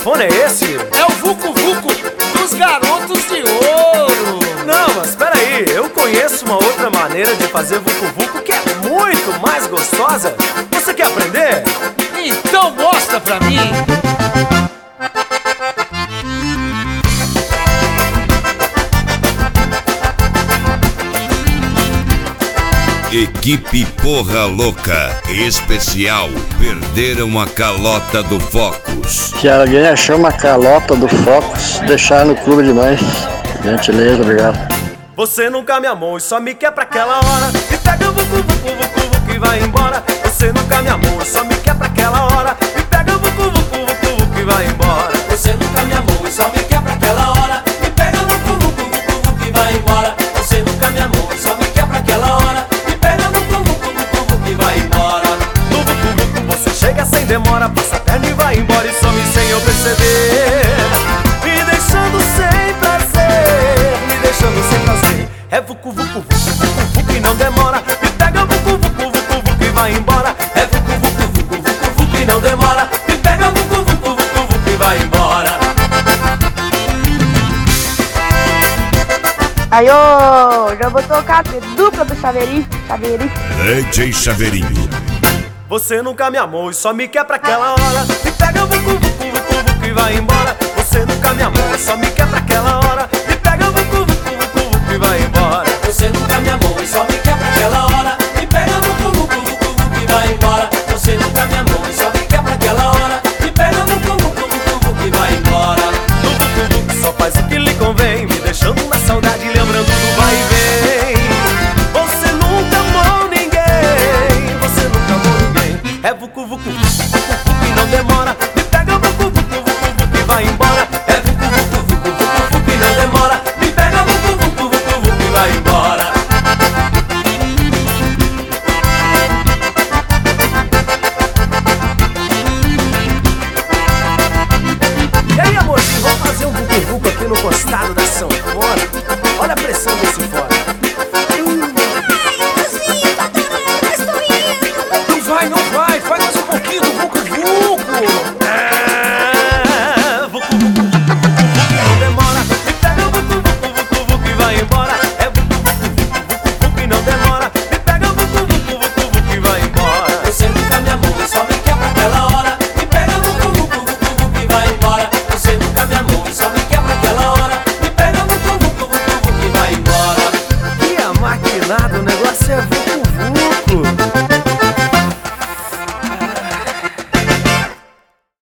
microfone é esse? É o Vucu Vucu dos Garotos de Ouro. Não, mas peraí, eu conheço uma outra maneira de fazer Vucu Vucu que é muito mais gostosa. Você quer aprender? Então mostra pra mim. Equipe Porra Louca Especial. Perderam a calota do Focus. Se alguém achou uma calota do Focus, deixar no clube de mães. Gentileza, obrigado. Você nunca me amou e só me quer pra aquela hora. E pega o Vucu Vucu Vucu Vucu e vai embora. Você nunca me amou e só me quer pra aquela hora. E pega o Vucu Vucu Vucu Vucu e vai embora. Você nunca me amou e só me quer pra aquela hora. E pega o Vucu Vucu Vucu Vucu e vai embora. Você nunca me amou e só me quer pra aquela hora. E pega o Vucu Vucu Vucu Vucu e vai embora. No Vucu Vucu você chega sem demora, passa a perna e vai embora e some sem eu perceber. Me deixando sem prazer, me deixando sem prazer. É Vucu Vucu Vucu Vucu Vucu e não demora. Me pega Vucu Vucu Vucu Vucu e vai embora. É Vucu Vucu Vucu Vucu Vucu e não demora. Me pega o Vucu Vucu Vucu Vucu e vai embora. Aí, ô, já vou tocar a dupla do Chaveirinho. DJ Chaveirinho. Você nunca me amou e só me quer pra aquela hora. Me pega Vucu Vucu Vucu Vucu e vai embora. Você nunca me amou e só me quer pra aquela hora. Me pega Vucu Vucu Vucu Vucu e vai embora. Você nunca me amou e só me quer pra aquela hora. Me pega o Vucu Vucu Vucu Vucu e vai embora. Você nunca me amou e só me quer pra aquela hora. Me pega o Vucu Vucu Vucu Vucu e vai embora. No Vucu Vucu só faz o que lhe convém, me deixando na saudade, lembrando do vai e vem. Você nunca amou ninguém, você nunca amou ninguém. É Vucu Vucu Vucu Vucu e não demora. Me pega Vucu Vucu Vucu Vucu e vai embora. É Vucu Vucu Vucu Vucu Vucu e não demora. Me pega Vucu Vucu Vucu Vucu e vai embora. E aí, amorzinho, vamos fazer um Vucu Vucu aqui no costado da sanfona. Olha a pressão desse fora. Não vai, não vai.